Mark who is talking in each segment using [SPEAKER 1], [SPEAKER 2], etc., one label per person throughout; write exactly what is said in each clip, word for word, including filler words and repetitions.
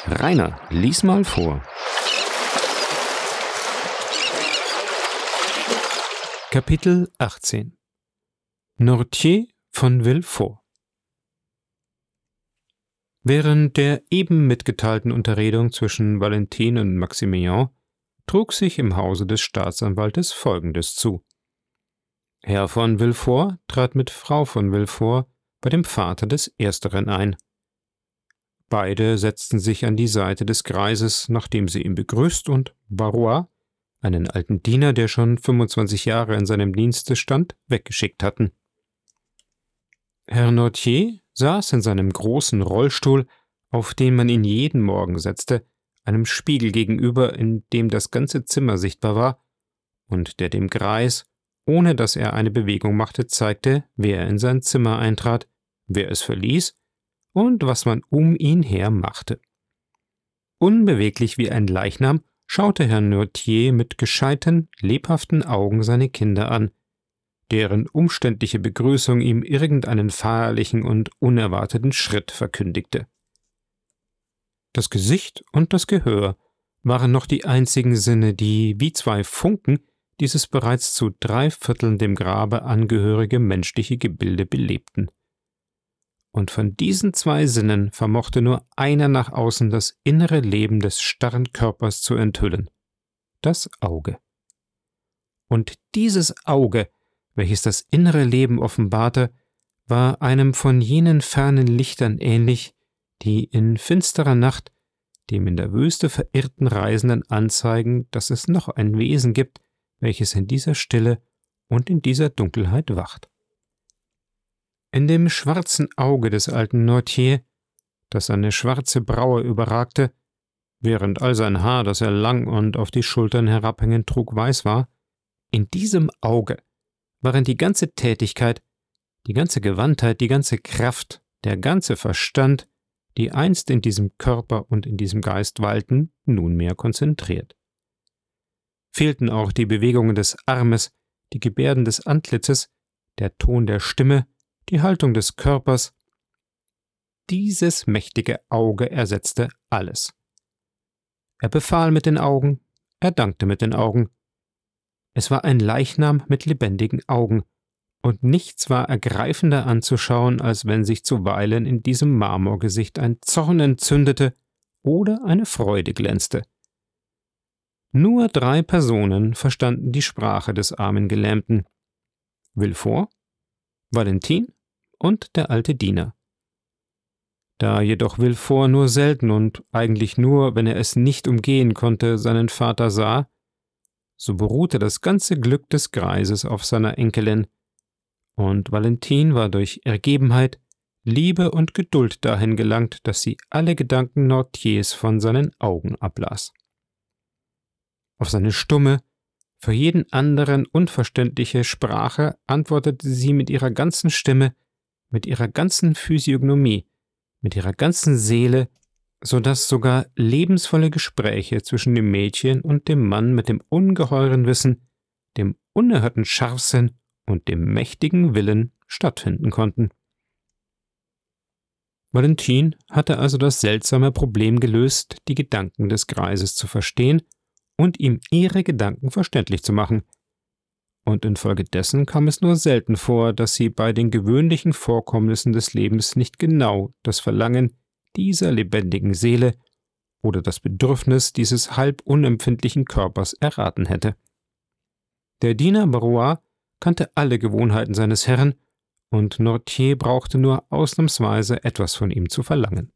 [SPEAKER 1] Rainer, lies mal vor.
[SPEAKER 2] Kapitel achtzehn. Nortier von Villefort. Während der eben mitgeteilten Unterredung zwischen Valentine und Maximilien trug sich im Hause des Staatsanwaltes Folgendes zu. Herr von Villefort trat mit Frau von Villefort bei dem Vater des Ersteren ein. Beide setzten sich an die Seite des Greises, nachdem sie ihn begrüßt und Barrois, einen alten Diener, der schon fünfundzwanzig Jahre in seinem Dienste stand, weggeschickt hatten. Herr Nortier saß in seinem großen Rollstuhl, auf den man ihn jeden Morgen setzte, einem Spiegel gegenüber, in dem das ganze Zimmer sichtbar war, und der dem Greis, ohne dass er eine Bewegung machte, zeigte, wer in sein Zimmer eintrat, wer es verließ und was man um ihn her machte. Unbeweglich wie ein Leichnam schaute Herr Nortier mit gescheiten, lebhaften Augen seine Kinder an, deren umständliche Begrüßung ihm irgendeinen feierlichen und unerwarteten Schritt verkündigte. Das Gesicht und das Gehör waren noch die einzigen Sinne, die, wie zwei Funken, dieses bereits zu drei Vierteln dem Grabe angehörige menschliche Gebilde belebten. Und von diesen zwei Sinnen vermochte nur einer nach außen das innere Leben des starren Körpers zu enthüllen: das Auge. Und dieses Auge, welches das innere Leben offenbarte, war einem von jenen fernen Lichtern ähnlich, die in finsterer Nacht dem in der Wüste verirrten Reisenden anzeigen, dass es noch ein Wesen gibt, welches in dieser Stille und in dieser Dunkelheit wacht. In dem schwarzen Auge des alten Nortier, das seine schwarze Braue überragte, während all sein Haar, das er lang und auf die Schultern herabhängend trug, weiß war, in diesem Auge waren die ganze Tätigkeit, die ganze Gewandtheit, die ganze Kraft, der ganze Verstand, die einst in diesem Körper und in diesem Geist weilten, nunmehr konzentriert. Fehlten auch die Bewegungen des Armes, die Gebärden des Antlitzes, der Ton der Stimme, die Haltung des Körpers. Dieses mächtige Auge ersetzte alles. Er befahl mit den Augen, er dankte mit den Augen. Es war ein Leichnam mit lebendigen Augen, und nichts war ergreifender anzuschauen, als wenn sich zuweilen in diesem Marmorgesicht ein Zorn entzündete oder eine Freude glänzte. Nur drei Personen verstanden die Sprache des armen Gelähmten: Villefort, Valentine und der alte Diener. Da jedoch Villefort nur selten und eigentlich nur, wenn er es nicht umgehen konnte, seinen Vater sah, so beruhte das ganze Glück des Greises auf seiner Enkelin, und Valentine war durch Ergebenheit, Liebe und Geduld dahin gelangt, dass sie alle Gedanken Nortiers von seinen Augen ablas. Auf seine stumme, für jeden anderen unverständliche Sprache antwortete sie mit ihrer ganzen Stimme, mit ihrer ganzen Physiognomie, mit ihrer ganzen Seele, so dass sogar lebensvolle Gespräche zwischen dem Mädchen und dem Mann mit dem ungeheuren Wissen, dem unerhörten Scharfsinn und dem mächtigen Willen stattfinden konnten. Valentine hatte also das seltsame Problem gelöst, die Gedanken des Greises zu verstehen und ihm ihre Gedanken verständlich zu machen. Und infolgedessen kam es nur selten vor, dass sie bei den gewöhnlichen Vorkommnissen des Lebens nicht genau das Verlangen dieser lebendigen Seele oder das Bedürfnis dieses halb unempfindlichen Körpers erraten hätte. Der Diener Barrois kannte alle Gewohnheiten seines Herrn, und Nortier brauchte nur ausnahmsweise etwas von ihm zu verlangen.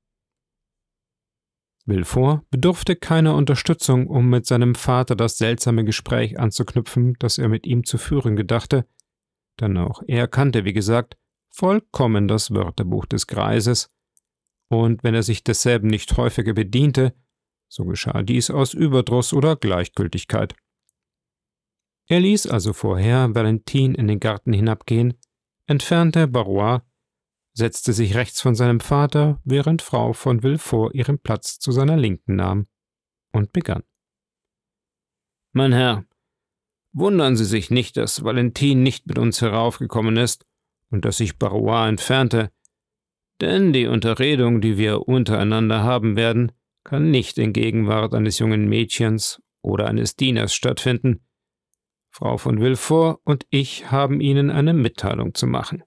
[SPEAKER 2] Villefort bedurfte keiner Unterstützung, um mit seinem Vater das seltsame Gespräch anzuknüpfen, das er mit ihm zu führen gedachte, denn auch er kannte, wie gesagt, vollkommen das Wörterbuch des Greises, und wenn er sich desselben nicht häufiger bediente, so geschah dies aus Überdruss oder Gleichgültigkeit. Er ließ also vorher Valentine in den Garten hinabgehen, entfernte Barrois, setzte sich rechts von seinem Vater, während Frau von Villefort ihren Platz zu seiner Linken nahm, und begann. »Mein Herr, wundern Sie sich nicht, dass Valentine nicht mit uns heraufgekommen ist und dass sich Barrois entfernte, denn die Unterredung, die wir untereinander haben werden, kann nicht in Gegenwart eines jungen Mädchens oder eines Dieners stattfinden. Frau von Villefort und ich haben Ihnen eine Mitteilung zu machen.«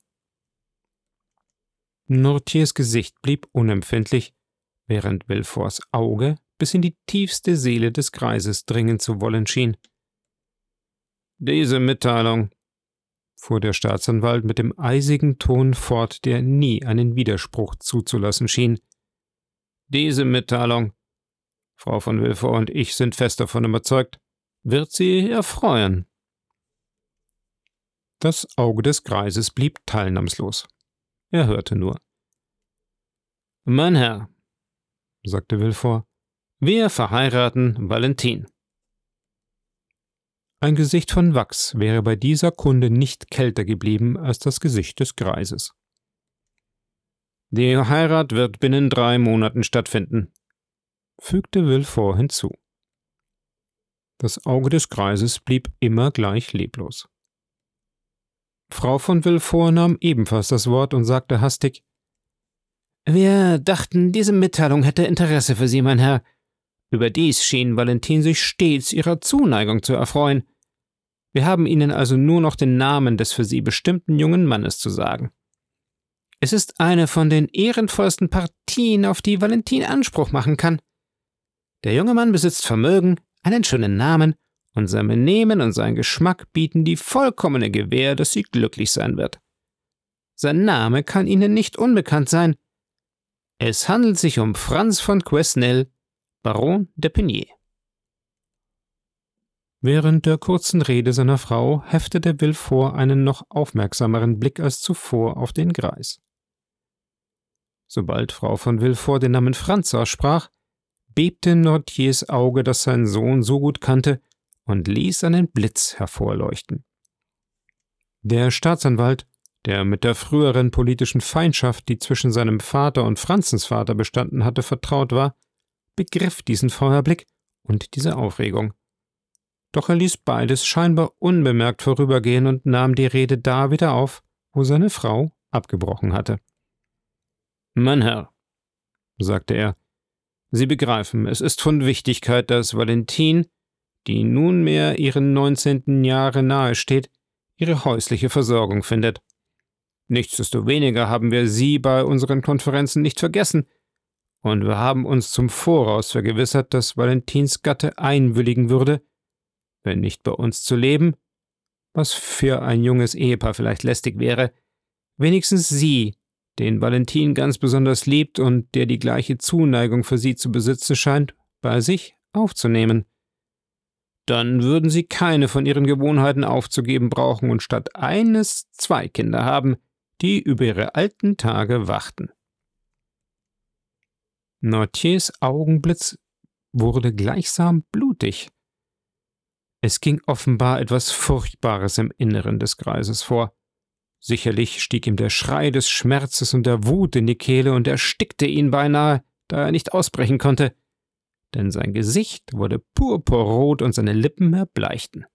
[SPEAKER 2] Noirtiers Gesicht blieb unempfindlich, während Villeforts Auge bis in die tiefste Seele des Greises dringen zu wollen schien. »Diese Mitteilung«, fuhr der Staatsanwalt mit dem eisigen Ton fort, der nie einen Widerspruch zuzulassen schien, »diese Mitteilung, Frau von Villefort und ich sind fest davon überzeugt, wird Sie erfreuen.« Das Auge des Greises blieb teilnahmslos. Er hörte nur. »Mein Herr«, sagte Villefort, »wir verheiraten Valentine.« Ein Gesicht von Wachs wäre bei dieser Kunde nicht kälter geblieben als das Gesicht des Greises. »Die Heirat wird binnen drei Monaten stattfinden«, fügte Villefort hinzu. Das Auge des Greises blieb immer gleich leblos. Frau von Villefort nahm ebenfalls das Wort und sagte hastig: »Wir dachten, diese Mitteilung hätte Interesse für Sie, mein Herr. Überdies schien Valentine sich stets Ihrer Zuneigung zu erfreuen. Wir haben Ihnen also nur noch den Namen des für Sie bestimmten jungen Mannes zu sagen. Es ist eine von den ehrenvollsten Partien, auf die Valentine Anspruch machen kann. Der junge Mann besitzt Vermögen, einen schönen Namen, und sein Benehmen und sein Geschmack bieten die vollkommene Gewähr, dass sie glücklich sein wird. Sein Name kann Ihnen nicht unbekannt sein. Es handelt sich um Franz von Quesnel, Baron d'Épinay.« Während der kurzen Rede seiner Frau heftete Villefort einen noch aufmerksameren Blick als zuvor auf den Greis. Sobald Frau von Villefort den Namen Franz aussprach, bebte Noirtiers Auge, das sein Sohn so gut kannte, und ließ einen Blitz hervorleuchten. Der Staatsanwalt, der mit der früheren politischen Feindschaft, die zwischen seinem Vater und Franzens Vater bestanden hatte, vertraut war, begriff diesen Feuerblick und diese Aufregung. Doch er ließ beides scheinbar unbemerkt vorübergehen und nahm die Rede da wieder auf, wo seine Frau abgebrochen hatte. »Mein Herr«, sagte er, »Sie begreifen, es ist von Wichtigkeit, dass Valentine, die nunmehr ihren neunzehnten Jahre nahe steht, ihre häusliche Versorgung findet. Nichtsdestoweniger haben wir Sie bei unseren Konferenzen nicht vergessen, und wir haben uns zum Voraus vergewissert, dass Valentines Gatte einwilligen würde, wenn nicht bei uns zu leben, was für ein junges Ehepaar vielleicht lästig wäre, wenigstens Sie, den Valentine ganz besonders liebt und der die gleiche Zuneigung für sie zu besitzen scheint, bei sich aufzunehmen. Dann würden Sie keine von Ihren Gewohnheiten aufzugeben brauchen und statt eines zwei Kinder haben, die über ihre alten Tage wachten.« Noirtiers Augenblitz wurde gleichsam blutig. Es ging offenbar etwas Furchtbares im Inneren des Greises vor. Sicherlich stieg ihm der Schrei des Schmerzes und der Wut in die Kehle und erstickte ihn beinahe, da er nicht ausbrechen konnte, denn sein Gesicht wurde purpurrot und seine Lippen erbleichten.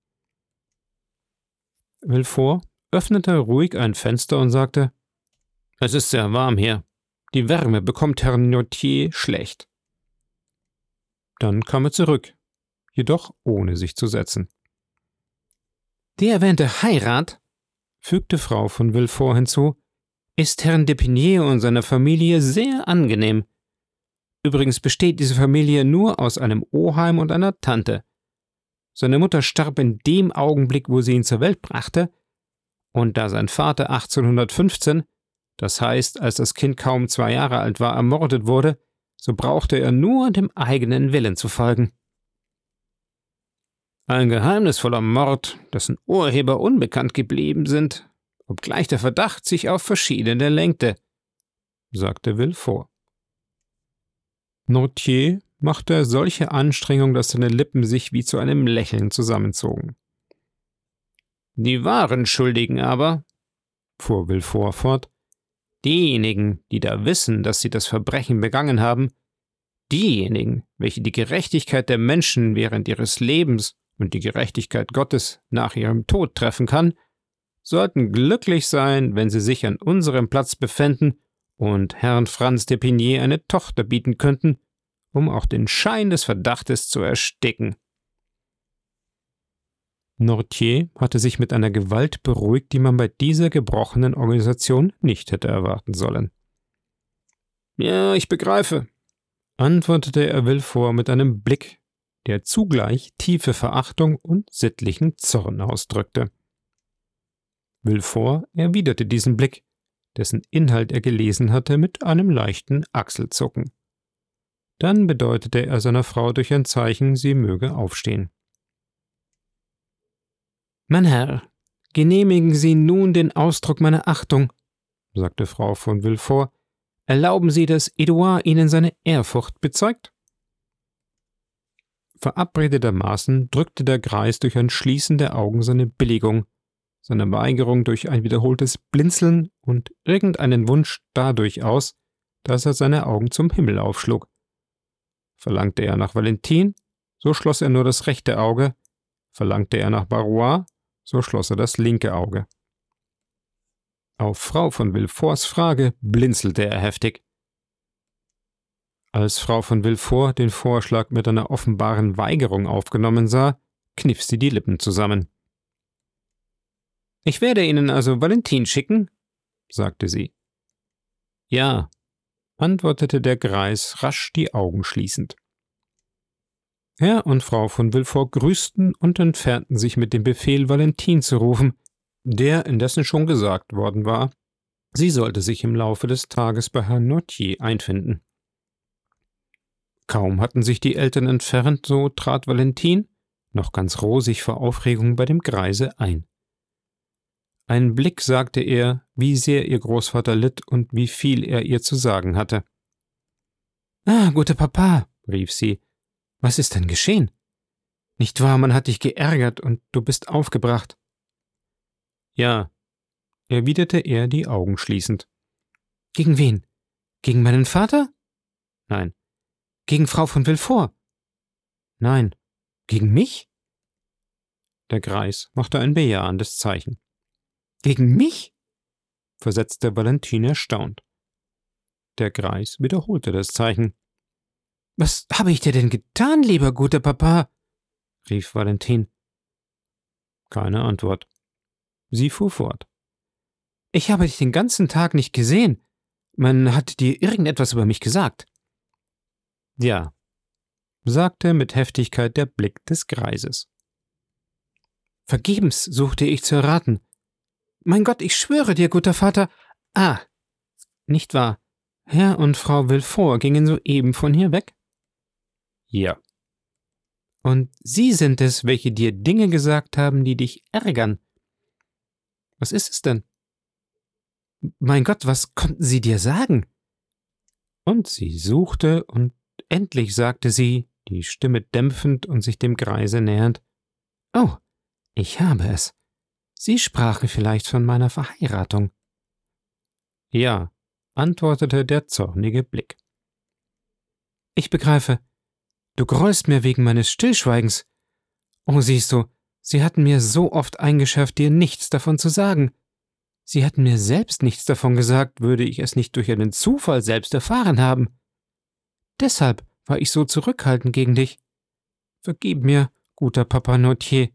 [SPEAKER 2] Villefort öffnete ruhig ein Fenster und sagte: »Es ist sehr warm hier. Die Wärme bekommt Herrn Noirtier schlecht.« Dann kam er zurück, jedoch ohne sich zu setzen. »Die erwähnte Heirat«, fügte Frau von Villefort hinzu, »ist Herrn d'Épinay und seiner Familie sehr angenehm. Übrigens besteht diese Familie nur aus einem Oheim und einer Tante. Seine Mutter starb in dem Augenblick, wo sie ihn zur Welt brachte, und da sein Vater achtzehnhundertfünfzehn, das heißt, als das Kind kaum zwei Jahre alt war, ermordet wurde, so brauchte er nur dem eigenen Willen zu folgen.« »Ein geheimnisvoller Mord, dessen Urheber unbekannt geblieben sind, obgleich der Verdacht sich auf verschiedene lenkte«, sagte Villefort. Noirtier machte solche Anstrengung, dass seine Lippen sich wie zu einem Lächeln zusammenzogen. »Die wahren Schuldigen aber«, fuhr Villefort fort, »diejenigen, die da wissen, dass sie das Verbrechen begangen haben, diejenigen, welche die Gerechtigkeit der Menschen während ihres Lebens und die Gerechtigkeit Gottes nach ihrem Tod treffen kann, sollten glücklich sein, wenn sie sich an unserem Platz befänden und Herrn Franz d'Épinay eine Tochter bieten könnten um auch den Schein des Verdachtes zu ersticken. Nortier hatte sich mit einer Gewalt beruhigt, die man bei dieser gebrochenen Organisation nicht hätte erwarten sollen. »Ja, ich begreife«, antwortete er Villefort mit einem Blick, der zugleich tiefe Verachtung und sittlichen Zorn ausdrückte. Villefort erwiderte diesen Blick, dessen Inhalt er gelesen hatte, mit einem leichten Achselzucken. Dann bedeutete er seiner Frau durch ein Zeichen, sie möge aufstehen. »Mein Herr, genehmigen Sie nun den Ausdruck meiner Achtung«, sagte Frau von Villefort. »Erlauben Sie, dass Edouard Ihnen seine Ehrfurcht bezeugt?« Verabredetermaßen drückte der Greis durch ein Schließen der Augen seine Billigung, seine Weigerung durch ein wiederholtes Blinzeln und irgendeinen Wunsch dadurch aus, dass er seine Augen zum Himmel aufschlug. Verlangte er nach Valentine, so schloss er nur das rechte Auge, verlangte er nach Barrois, so schloss er das linke Auge. Auf Frau von Villeforts Frage blinzelte er heftig. Als Frau von Villefort den Vorschlag mit einer offenbaren Weigerung aufgenommen sah, kniff sie die Lippen zusammen. »Ich werde Ihnen also Valentine schicken«, sagte sie. »Ja«, antwortete der Greis, rasch die Augen schließend. Herr und Frau von Villefort grüßten und entfernten sich mit dem Befehl, Valentine zu rufen, der indessen schon gesagt worden war, sie sollte sich im Laufe des Tages bei Herrn Nortier einfinden. Kaum hatten sich die Eltern entfernt, so trat Valentine, noch ganz rosig vor Aufregung, bei dem Greise ein. Ein Blick sagte er, wie sehr ihr Großvater litt und wie viel er ihr zu sagen hatte. »Ah, guter Papa«, rief sie, »was ist denn geschehen? Nicht wahr, man hat dich geärgert und du bist aufgebracht?« »Ja«, erwiderte er, die Augen schließend. »Gegen wen? Gegen meinen Vater?« »Nein.« »Gegen Frau von Villefort?« »Nein.« »Gegen mich?« Der Greis machte ein bejahendes Zeichen. »Gegen mich?« versetzte Valentine erstaunt. Der Greis wiederholte das Zeichen. »Was habe ich dir denn getan, lieber guter Papa?« rief Valentine. Keine Antwort. Sie fuhr fort. »Ich habe dich den ganzen Tag nicht gesehen. Man hat dir irgendetwas über mich gesagt.« »Ja«, sagte mit Heftigkeit der Blick des Greises. »Vergebens suchte ich zu erraten. Mein Gott, ich schwöre dir, guter Vater, ah, nicht wahr, Herr und Frau Villefort gingen soeben von hier weg?« »Ja.« »Und sie sind es, welche dir Dinge gesagt haben, die dich ärgern. Was ist es denn? Mein Gott, was konnten sie dir sagen?« Und sie suchte, und endlich sagte sie, die Stimme dämpfend und sich dem Greise nähernd, »Oh, ich habe es. Sie sprachen vielleicht von meiner Verheiratung.« »Ja«, antwortete der zornige Blick. »Ich begreife. Du grollst mir wegen meines Stillschweigens. Oh, siehst du, sie hatten mir so oft eingeschärft, dir nichts davon zu sagen. Sie hätten mir selbst nichts davon gesagt, würde ich es nicht durch einen Zufall selbst erfahren haben. Deshalb war ich so zurückhaltend gegen dich. Vergib mir, guter Papa Nortier.«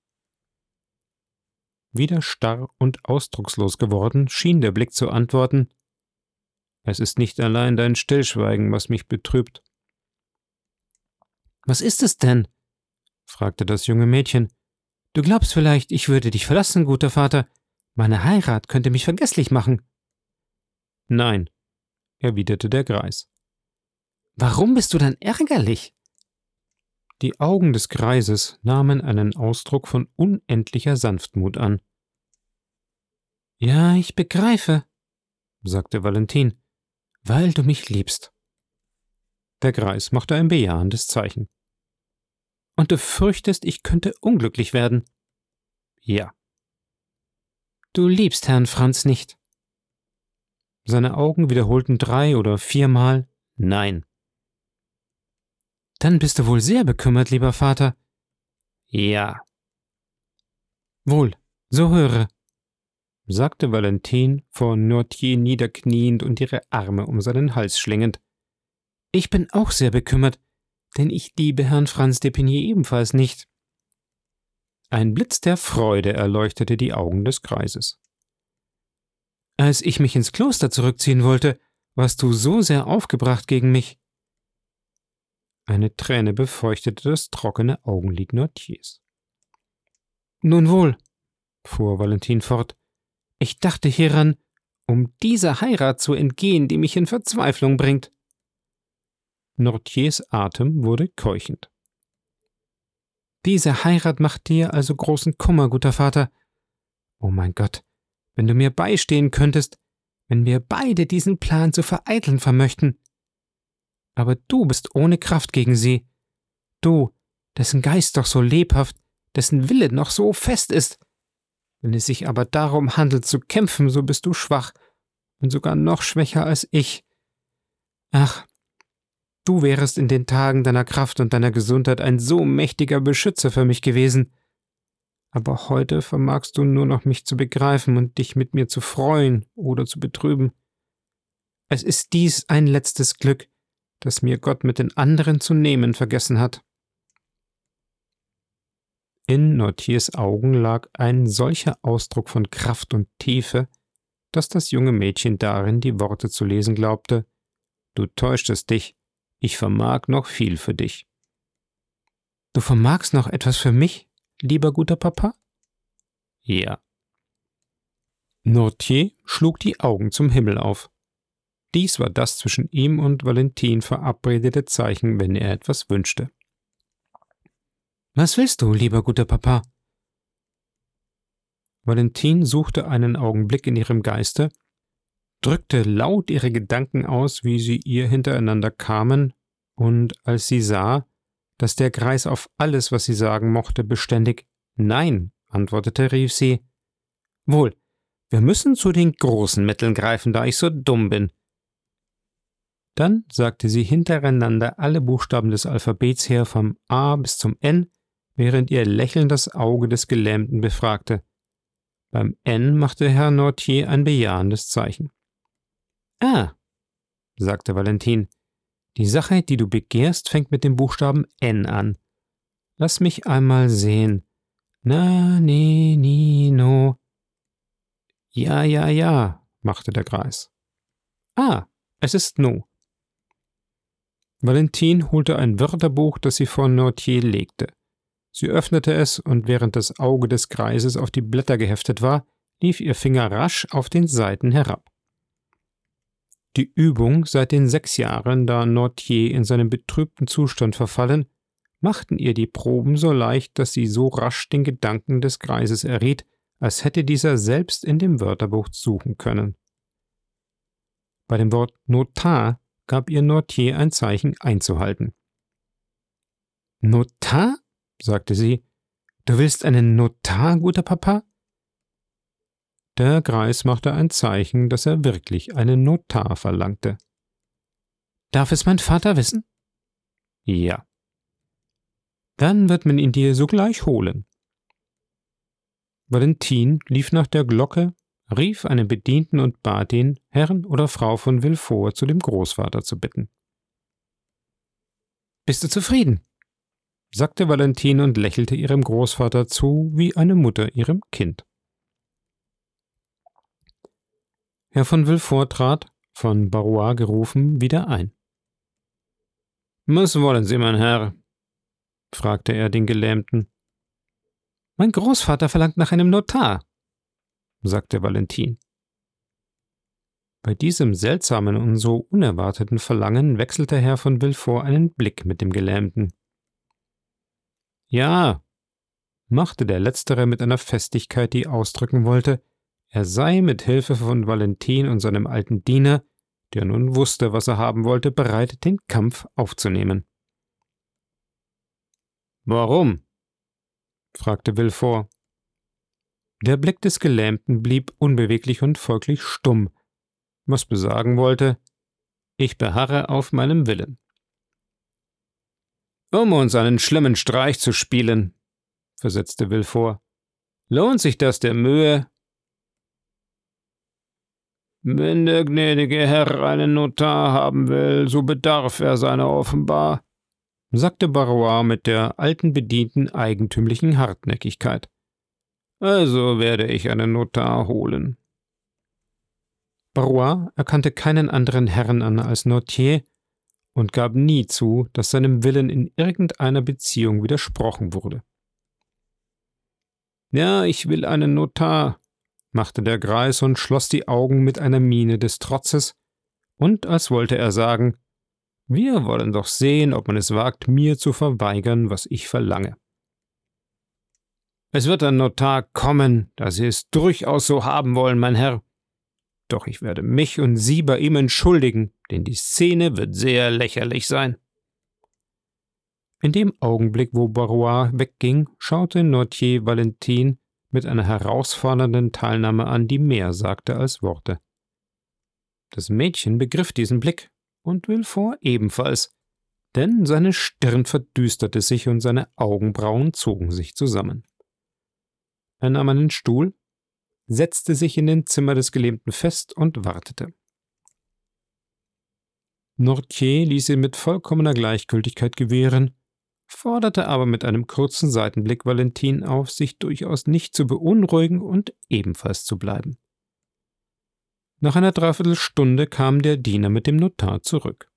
[SPEAKER 2] Wieder starr und ausdruckslos geworden, schien der Blick zu antworten, »Es ist nicht allein dein Stillschweigen, was mich betrübt.« »Was ist es denn?« fragte das junge Mädchen. »Du glaubst vielleicht, ich würde dich verlassen, guter Vater. Meine Heirat könnte mich vergesslich machen.« »Nein«, erwiderte der Greis. »Warum bist du dann ärgerlich?« Die Augen des Greises nahmen einen Ausdruck von unendlicher Sanftmut an. »Ja, ich begreife«, sagte Valentine, »weil du mich liebst.« Der Greis machte ein bejahendes Zeichen. »Und du fürchtest, ich könnte unglücklich werden?« »Ja.« »Du liebst Herrn Franz nicht?« Seine Augen wiederholten drei oder viermal »Nein«. »Dann bist du wohl sehr bekümmert, lieber Vater?« »Ja.« »Wohl, so höre«, sagte Valentine, vor Nortier niederkniend und ihre Arme um seinen Hals schlingend. Ich bin auch sehr bekümmert, denn ich liebe Herrn Franz d'Epinay ebenfalls nicht. Ein Blitz der Freude erleuchtete die Augen des Greises. Als ich mich ins Kloster zurückziehen wollte, warst du so sehr aufgebracht gegen mich. Eine Träne befeuchtete das trockene Augenlid Noirtiers. Nun wohl, fuhr Valentin fort, ich dachte hieran, um dieser Heirat zu entgehen, die mich in Verzweiflung bringt. Noirtiers Atem wurde keuchend. Diese Heirat macht dir also großen Kummer, guter Vater. Oh mein Gott, wenn du mir beistehen könntest, wenn wir beide diesen Plan zu vereiteln vermöchten. Aber du bist ohne Kraft gegen sie. Du, dessen Geist doch so lebhaft, dessen Wille noch so fest ist. Wenn es sich aber darum handelt zu kämpfen, so bist du schwach und sogar noch schwächer als ich. Ach, du wärest in den Tagen deiner Kraft und deiner Gesundheit ein so mächtiger Beschützer für mich gewesen. Aber heute vermagst du nur noch mich zu begreifen und dich mit mir zu freuen oder zu betrüben. Es ist dies ein letztes Glück, das mir Gott mit den anderen zu nehmen vergessen hat. In Noirtiers Augen lag ein solcher Ausdruck von Kraft und Tiefe, dass das junge Mädchen darin die Worte zu lesen glaubte: »Du täuschtest dich, ich vermag noch viel für dich.« »Du vermagst noch etwas für mich, lieber guter Papa?« »Ja.« Noirtier schlug die Augen zum Himmel auf. Dies war das zwischen ihm und Valentin verabredete Zeichen, wenn er etwas wünschte. »Was willst du, lieber guter Papa?« Valentin suchte einen Augenblick in ihrem Geiste, drückte laut ihre Gedanken aus, wie sie ihr hintereinander kamen, und als sie sah, dass der Greis auf alles, was sie sagen mochte, beständig »Nein« antwortete, rief sie: »Wohl, wir müssen zu den großen Mitteln greifen, da ich so dumm bin.« Dann sagte sie hintereinander alle Buchstaben des Alphabets her, vom A bis zum N, während ihr Lächeln das Auge des Gelähmten befragte. Beim N machte Herr Noirtier ein bejahendes Zeichen. »Ah«, sagte Valentin, »die Sache, die du begehrst, fängt mit dem Buchstaben N an. Lass mich einmal sehen. Na, ne, ni, no.« »Ja, ja, ja«, machte der Greis. »Ah, es ist no.« Valentin holte ein Wörterbuch, das sie vor Noirtier legte. Sie öffnete es, und während das Auge des Greises auf die Blätter geheftet war, lief ihr Finger rasch auf den Seiten herab. Die Übung seit den sechs Jahren, da Noirtier in seinen betrübten Zustand verfallen, machten ihr die Proben so leicht, dass sie so rasch den Gedanken des Greises erriet, als hätte dieser selbst in dem Wörterbuch suchen können. Bei dem Wort Notar gab ihr Noirtier ein Zeichen einzuhalten. »Notar?« sagte sie. »Du willst einen Notar, guter Papa?« Der Greis machte ein Zeichen, dass er wirklich einen Notar verlangte. »Darf es mein Vater wissen?« »Ja.« »Dann wird man ihn dir sogleich holen.« Valentin lief nach der Glocke, rief einen Bedienten und bat ihn, Herrn oder Frau von Villefort zu dem Großvater zu bitten. »Bist du zufrieden?« sagte Valentin und lächelte ihrem Großvater zu, wie eine Mutter ihrem Kind. Herr von Villefort trat, von Barrois gerufen, wieder ein. »Was wollen Sie, mein Herr?« fragte er den Gelähmten. »Mein Großvater verlangt nach einem Notar«, sagte Valentin. Bei diesem seltsamen und so unerwarteten Verlangen wechselte Herr von Villefort einen Blick mit dem Gelähmten. »Ja«, machte der Letztere mit einer Festigkeit, die ausdrücken wollte, er sei mit Hilfe von Valentin und seinem alten Diener, der nun wusste, was er haben wollte, bereit, den Kampf aufzunehmen. »Warum?« fragte Villefort. Der Blick des Gelähmten blieb unbeweglich und folglich stumm, was besagen wollte, ich beharre auf meinem Willen. »Um uns einen schlimmen Streich zu spielen«, versetzte Villefort. »Lohnt sich das der Mühe?« »Wenn der gnädige Herr einen Notar haben will, so bedarf er seiner offenbar«, sagte Barrois mit der alten Bedienten eigentümlichen Hartnäckigkeit. »Also werde ich einen Notar holen.« Barrois erkannte keinen anderen Herrn an als Noirtier und gab nie zu, dass seinem Willen in irgendeiner Beziehung widersprochen wurde. »Ja, ich will einen Notar«, machte der Greis und schloss die Augen mit einer Miene des Trotzes und als wollte er sagen, »Wir wollen doch sehen, ob man es wagt, mir zu verweigern, was ich verlange.« »Es wird ein Notar kommen, da Sie es durchaus so haben wollen, mein Herr. Doch ich werde mich und Sie bei ihm entschuldigen, denn die Szene wird sehr lächerlich sein.« In dem Augenblick, wo Barrois wegging, schaute Noirtier Valentine mit einer herausfordernden Teilnahme an, die mehr sagte als Worte. Das Mädchen begriff diesen Blick und Villefort ebenfalls, denn seine Stirn verdüsterte sich und seine Augenbrauen zogen sich zusammen. Er nahm einen Stuhl, setzte sich in den Zimmer des Gelähmten fest und wartete. Noirtier ließ ihn mit vollkommener Gleichgültigkeit gewähren, forderte aber mit einem kurzen Seitenblick Valentine auf, sich durchaus nicht zu beunruhigen und ebenfalls zu bleiben. Nach einer Dreiviertelstunde kam der Diener mit dem Notar zurück.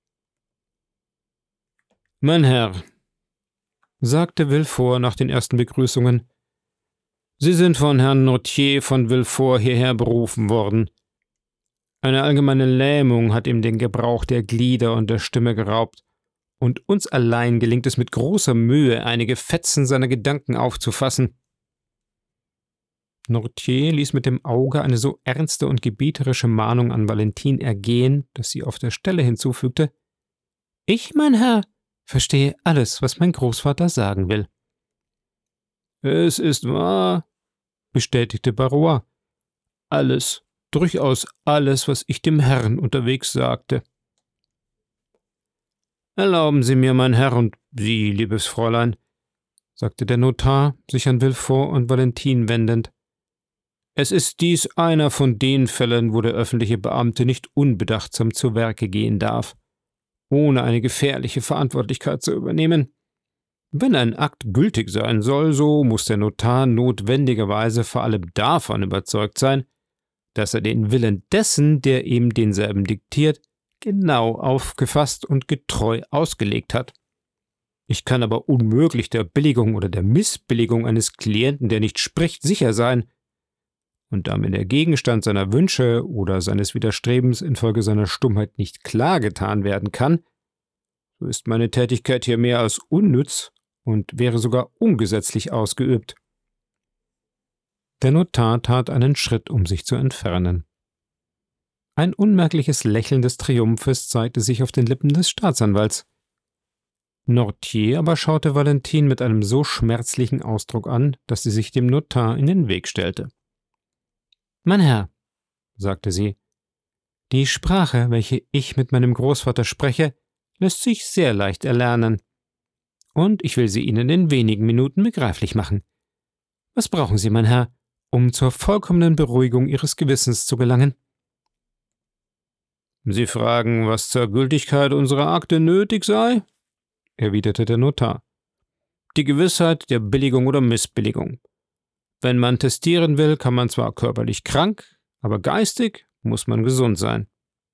[SPEAKER 2] »Mein Herr«, sagte Villefort nach den ersten Begrüßungen, »Sie sind von Herrn Noirtier von Villefort hierher berufen worden. Eine allgemeine Lähmung hat ihm den Gebrauch der Glieder und der Stimme geraubt, und uns allein gelingt es mit großer Mühe, einige Fetzen seiner Gedanken aufzufassen.« Noirtier ließ mit dem Auge eine so ernste und gebieterische Mahnung an Valentine ergehen, dass sie auf der Stelle hinzufügte, »Ich, mein Herr, verstehe alles, was mein Großvater sagen will.« »Es ist wahr«, bestätigte Barrois, »alles, durchaus alles, was ich dem Herrn unterwegs sagte.« »Erlauben Sie mir, mein Herr, und Sie, liebes Fräulein«, sagte der Notar, sich an Villefort und Valentine wendend, »es ist dies einer von den Fällen, wo der öffentliche Beamte nicht unbedachtsam zu Werke gehen darf, ohne eine gefährliche Verantwortlichkeit zu übernehmen. Wenn ein Akt gültig sein soll, so muss der Notar notwendigerweise vor allem davon überzeugt sein, dass er den Willen dessen, der ihm denselben diktiert, genau aufgefasst und getreu ausgelegt hat. Ich kann aber unmöglich der Billigung oder der Missbilligung eines Klienten, der nicht spricht, sicher sein. Und da mir der Gegenstand seiner Wünsche oder seines Widerstrebens infolge seiner Stummheit nicht klar getan werden kann, so ist meine Tätigkeit hier mehr als unnütz und wäre sogar ungesetzlich ausgeübt.« Der Notar tat einen Schritt, um sich zu entfernen. Ein unmerkliches Lächeln des Triumphes zeigte sich auf den Lippen des Staatsanwalts. Noirtier aber schaute Valentine mit einem so schmerzlichen Ausdruck an, dass sie sich dem Notar in den Weg stellte. »Mein Herr«, sagte sie, »die Sprache, welche ich mit meinem Großvater spreche, lässt sich sehr leicht erlernen. Und ich will sie Ihnen in wenigen Minuten begreiflich machen. Was brauchen Sie, mein Herr, um zur vollkommenen Beruhigung Ihres Gewissens zu gelangen?« »Sie fragen, was zur Gültigkeit unserer Akte nötig sei?«, erwiderte der Notar. »Die Gewissheit der Billigung oder Missbilligung. Wenn man testieren will, kann man zwar körperlich krank, aber geistig muss man gesund sein.«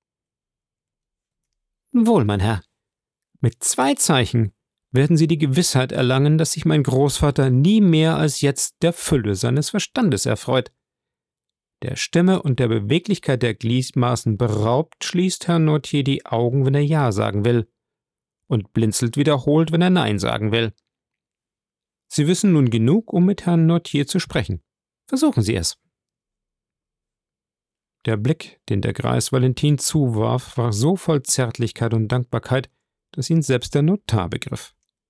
[SPEAKER 2] »Wohl, mein Herr. Mit zwei Zeichen werden Sie die Gewissheit erlangen, dass sich mein Großvater nie mehr als jetzt der Fülle seines Verstandes erfreut. Der Stimme und der Beweglichkeit der Gliedmaßen beraubt, schließt Herr Noirtier die Augen, wenn er Ja sagen will, und blinzelt wiederholt, wenn er Nein sagen will. Sie wissen nun genug, um mit Herrn Noirtier zu sprechen. Versuchen Sie es.« Der Blick, den der Greis Valentine zuwarf, war so voll Zärtlichkeit und Dankbarkeit, dass ihn selbst der Notar begriff.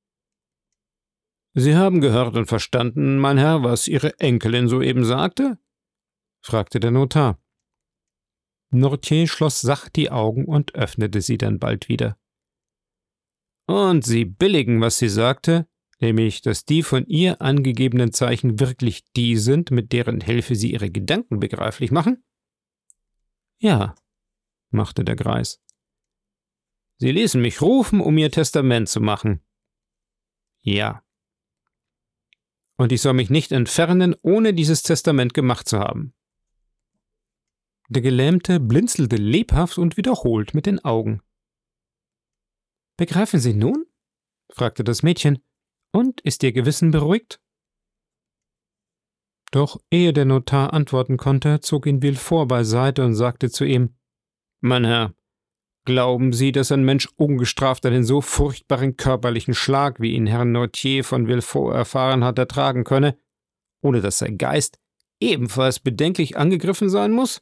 [SPEAKER 2] »Sie haben gehört und verstanden, mein Herr, was Ihre Enkelin soeben sagte?« fragte der Notar. Noirtier schloss sacht die Augen und öffnete sie dann bald wieder. »Und Sie billigen, was sie sagte, nämlich, dass die von ihr angegebenen Zeichen wirklich die sind, mit deren Hilfe Sie Ihre Gedanken begreiflich machen?« Ja, machte der Greis. Sie ließen mich rufen, um Ihr Testament zu machen. Ja. Und ich soll mich nicht entfernen, ohne dieses Testament gemacht zu haben. Der Gelähmte blinzelte lebhaft und wiederholt mit den Augen. »Begreifen Sie nun?« fragte das Mädchen. »Und ist Ihr Gewissen beruhigt?« Doch ehe der Notar antworten konnte, zog ihn Villefort beiseite und sagte zu ihm: »Mein Herr, glauben Sie, dass ein Mensch ungestraft einen so furchtbaren körperlichen Schlag, wie ihn Herr Noirtier von Villefort erfahren hat, ertragen könne, ohne dass sein Geist ebenfalls bedenklich angegriffen sein muss?«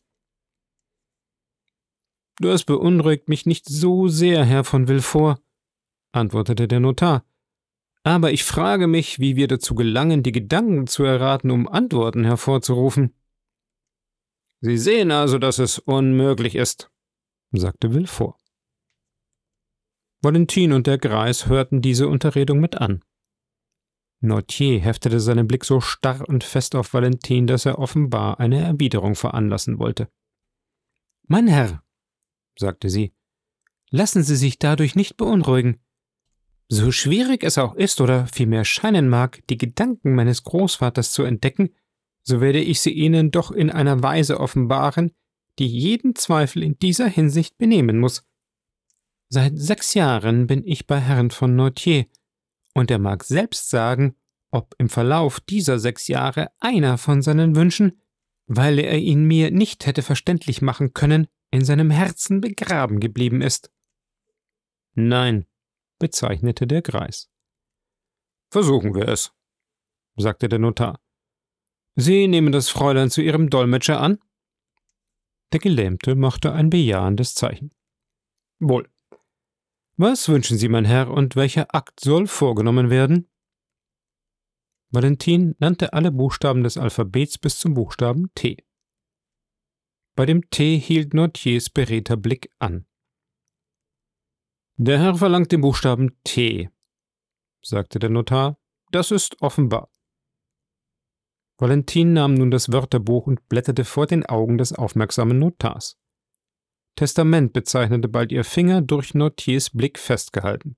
[SPEAKER 2] »Das beunruhigt mich nicht so sehr, Herr von Villefort«, antwortete der Notar. »Aber ich frage mich, wie wir dazu gelangen, die Gedanken zu erraten, um Antworten hervorzurufen.« »Sie sehen also, dass es unmöglich ist«, sagte Villefort. Valentine und der Greis hörten diese Unterredung mit an. Noirtier heftete seinen Blick so starr und fest auf Valentine, dass er offenbar eine Erwiderung veranlassen wollte. »Mein Herr«, sagte sie, »lassen Sie sich dadurch nicht beunruhigen. So schwierig es auch ist oder vielmehr scheinen mag, die Gedanken meines Großvaters zu entdecken, so werde ich sie Ihnen doch in einer Weise offenbaren, die jeden Zweifel in dieser Hinsicht benehmen muss. Seit sechs Jahren bin ich bei Herrn von Noirtier, und er mag selbst sagen, ob im Verlauf dieser sechs Jahre einer von seinen Wünschen, weil er ihn mir nicht hätte verständlich machen können, in seinem Herzen begraben geblieben ist.« »Nein«, bezeichnete der Greis. »Versuchen wir es«, sagte der Notar. »Sie nehmen das Fräulein zu Ihrem Dolmetscher an?« Der Gelähmte machte ein bejahendes Zeichen. »Wohl. Was wünschen Sie, mein Herr, und welcher Akt soll vorgenommen werden?« Valentine nannte alle Buchstaben des Alphabets bis zum Buchstaben T. Bei dem T hielt Noirtiers beredter Blick an. »Der Herr verlangt den Buchstaben T«, sagte der Notar. »Das ist offenbar.« Valentine nahm nun das Wörterbuch und blätterte vor den Augen des aufmerksamen Notars. Testament bezeichnete bald ihr Finger, durch Noirtiers Blick festgehalten.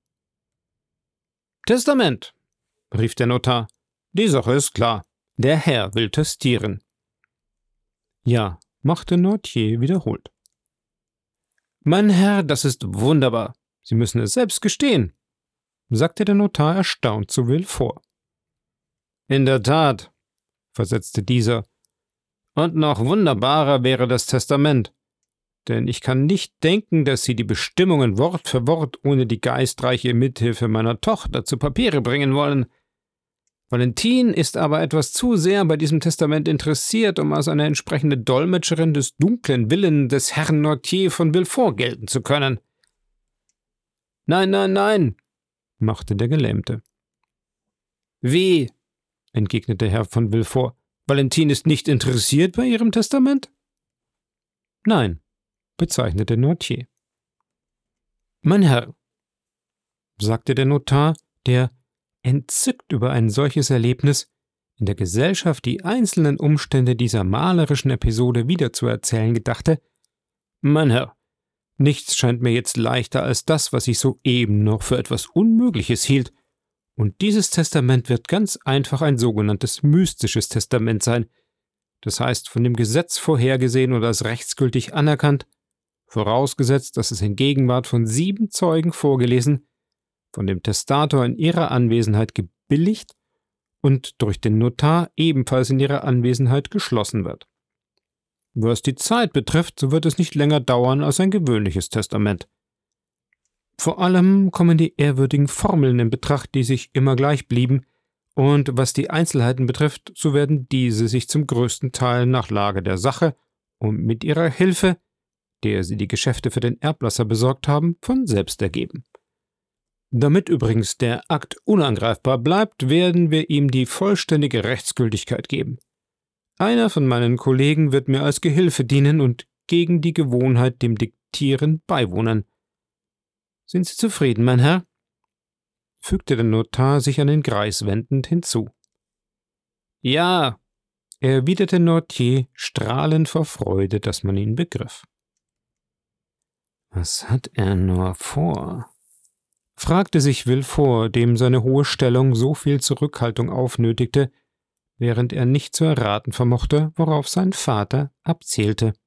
[SPEAKER 2] »Testament«, rief der Notar. »Die Sache ist klar. Der Herr will testieren.« »Ja«, machte Noirtier wiederholt. »Mein Herr, das ist wunderbar. Sie müssen es selbst gestehen«, sagte der Notar erstaunt zu Villefort. »In der Tat«, versetzte dieser, »und noch wunderbarer wäre das Testament, denn ich kann nicht denken, dass Sie die Bestimmungen Wort für Wort ohne die geistreiche Mithilfe meiner Tochter zu Papiere bringen wollen. Valentine ist aber etwas zu sehr bei diesem Testament interessiert, um als eine entsprechende Dolmetscherin des dunklen Willen des Herrn Noirtier von Villefort gelten zu können.« »Nein, nein, nein«, machte der Gelähmte. »Wie?«, entgegnete Herr von Villefort. »Valentine ist nicht interessiert bei Ihrem Testament?« »Nein«, bezeichnete Noirtier. »Mein Herr«, sagte der Notar, der, entzückt über ein solches Erlebnis, in der Gesellschaft die einzelnen Umstände dieser malerischen Episode wiederzuerzählen gedachte, »mein Herr, nichts scheint mir jetzt leichter als das, was ich soeben noch für etwas Unmögliches hielt, und dieses Testament wird ganz einfach ein sogenanntes mystisches Testament sein, das heißt von dem Gesetz vorhergesehen und als rechtsgültig anerkannt, vorausgesetzt, dass es in Gegenwart von sieben Zeugen vorgelesen, von dem Testator in ihrer Anwesenheit gebilligt und durch den Notar ebenfalls in ihrer Anwesenheit geschlossen wird. Was die Zeit betrifft, so wird es nicht länger dauern als ein gewöhnliches Testament. Vor allem kommen die ehrwürdigen Formeln in Betracht, die sich immer gleich blieben, und was die Einzelheiten betrifft, so werden diese sich zum größten Teil nach Lage der Sache und mit ihrer Hilfe, der sie die Geschäfte für den Erblasser besorgt haben, von selbst ergeben. Damit übrigens der Akt unangreifbar bleibt, werden wir ihm die vollständige Rechtsgültigkeit geben. Einer von meinen Kollegen wird mir als Gehilfe dienen und gegen die Gewohnheit dem Diktieren beiwohnen. Sind Sie zufrieden, mein Herr?« fügte der Notar sich an den Greis wendend hinzu. »Ja«, erwiderte Noirtier, strahlend vor Freude, dass man ihn begriff. Was hat er nur vor?« fragte sich Villefort, dem seine hohe Stellung so viel Zurückhaltung aufnötigte, während er nicht zu erraten vermochte, worauf sein Vater abzielte.